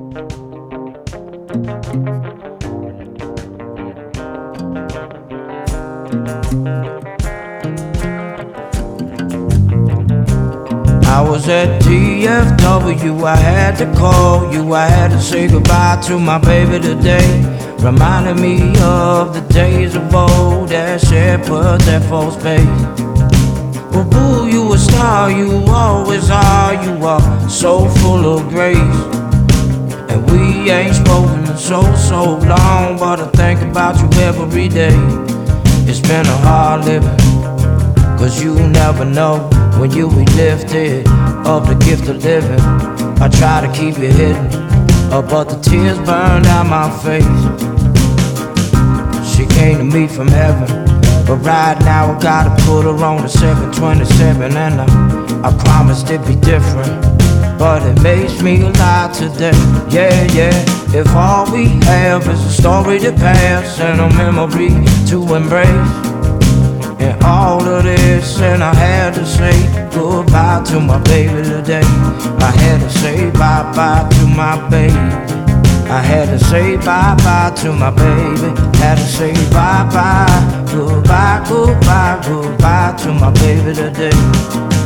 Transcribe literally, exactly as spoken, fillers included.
I was at D F W, I had to call you, I had to say goodbye to my baby today. Reminded me of the days of old, that shepherd, that false babe. Well, boo, you a star, you always are, you are so full of grace. And we ain't spoken in so, so long, but I think about you every day. It's been a hard living, cause you never know when you be lifted of the gift of living. I try to keep it hidden, uh, but the tears burn down my face. She came to me from heaven, but right now I gotta put her on the seven twenty-seven. And I, I promised it'd be different, but it makes me alive today. Yeah, yeah. If all we have is a story to pass and a memory to embrace, and all of this, and I had to say goodbye to my baby today. I had to say bye-bye to my baby. I had to say bye-bye to my baby. Had to say bye-bye, goodbye, goodbye, goodbye to my baby today.